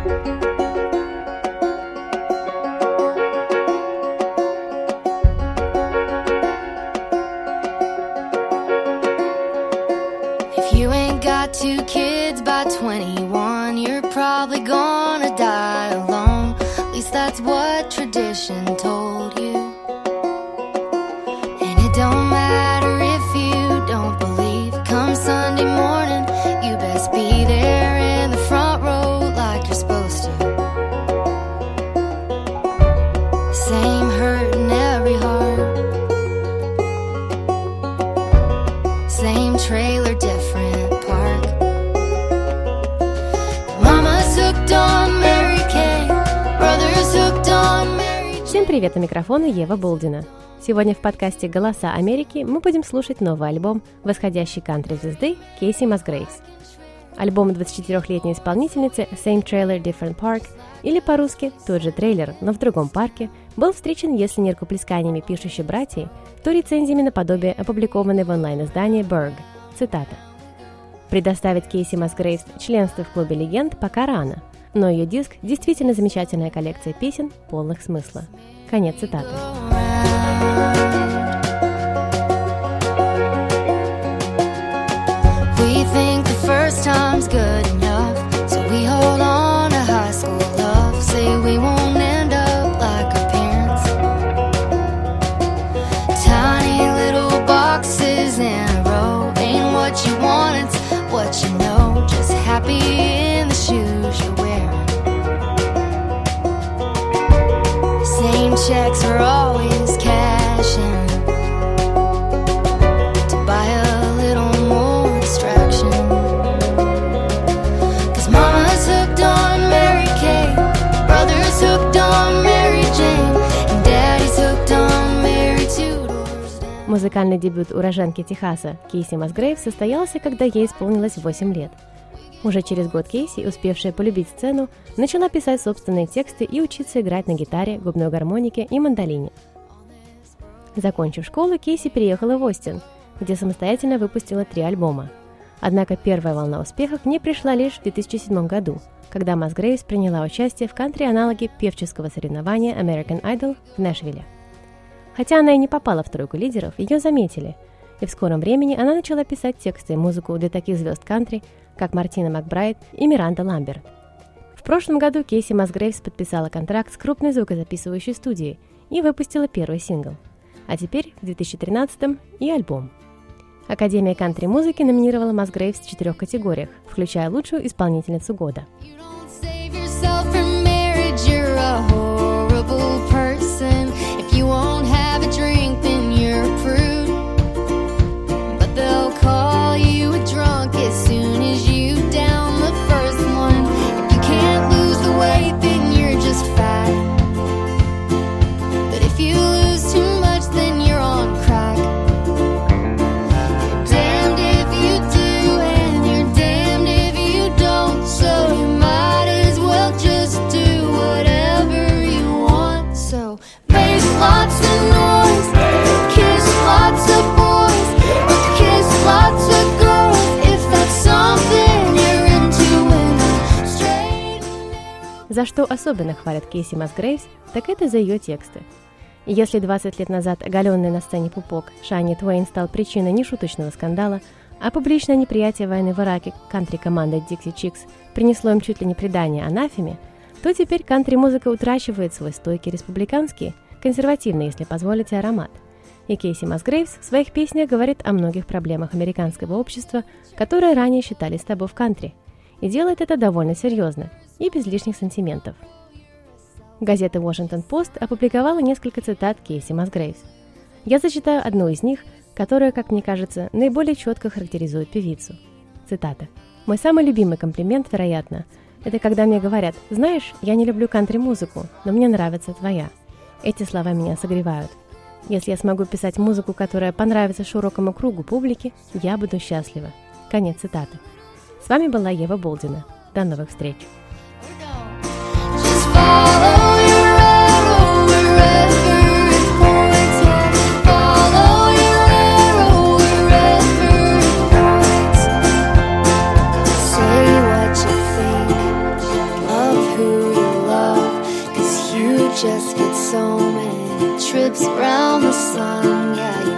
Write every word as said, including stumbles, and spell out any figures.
Two kids by twenty-one, you're probably gonna die alone. At least that's what tradition told you. And it don't matter if you don't believe. Come Sunday morning, you best be there in the front row like you're supposed to. Same hurt in every heart, same trailer, different. Всем привет, у микрофона Ева Болдина. Сегодня в подкасте «Голоса Америки» мы будем слушать новый альбом восходящей кантри-звезды Кейси Масгрейвс. Альбом двадцатичетырёхлетней исполнительницы Same Trailer, Different Park, или по-русски «Тот же трейлер, но в другом парке», был встречен, если не рукоплесканиями пишущей братьей, то рецензиями наподобие опубликованной в онлайн-издании Burg. Цитата. «Предоставить Кейси Масгрейвс членство в клубе легенд пока рано, но ее диск действительно замечательная коллекция песен, полных смысла». Конец цитаты. Checks are always cashing to buy a little more distraction. Cause mama's hooked on Mary Kay, brother's hooked on Mary Jane, and daddy's hooked on Mary Tudor's. Музыкальный дебют уроженки Техаса Кейси Масгрейвс состоялся, когда ей исполнилось восемь лет. Уже через год Кейси, успевшая полюбить сцену, начала писать собственные тексты и учиться играть на гитаре, губной гармонике и мандолине. Закончив школу, Кейси переехала в Остин, где самостоятельно выпустила три альбома. Однако первая волна успеха к ней пришла лишь в две тысячи седьмом году, когда Масгрейвс приняла участие в кантри-аналоге певческого соревнования American Idol в Нэшвилле. Хотя она и не попала в тройку лидеров, ее заметили, и в скором времени она начала писать тексты и музыку для таких звезд кантри, как Мартина Макбрайт и Миранда Ламберт. В прошлом году Кейси Масгрейвс подписала контракт с крупной звукозаписывающей студией и выпустила первый сингл. А теперь, в две тысячи тринадцатом, и альбом. Академия кантри-музыки номинировала Масгрейвс в четырех категориях, включая лучшую исполнительницу года. За что особенно хвалят Кейси Масгрейвс, так это за ее тексты. И если двадцать лет назад оголенный на сцене пупок Шания Твейн стал причиной нешуточного скандала, а публичное неприятие войны в Ираке кантри-командой Dixie Chicks принесло им чуть ли не предание анафеме, то теперь кантри-музыка утрачивает свой стойкий республиканский, консервативный, если позволите, аромат. И Кейси Масгрейвс в своих песнях говорит о многих проблемах американского общества, которые ранее считались табу в кантри, и делает это довольно серьезно и без лишних сантиментов. Газета Washington Post опубликовала несколько цитат Кейси Масгрейвс. Я зачитаю одну из них, которая, как мне кажется, наиболее четко характеризует певицу. Цитата. «Мой самый любимый комплимент, вероятно, это когда мне говорят: знаешь, я не люблю кантри-музыку, но мне нравится твоя. Эти слова меня согревают. Если я смогу писать музыку, которая понравится широкому кругу публики, я буду счастлива». Конец цитаты. С вами была Ева Болдина. До новых встреч! Who just get so many trips around the sun. Yeah,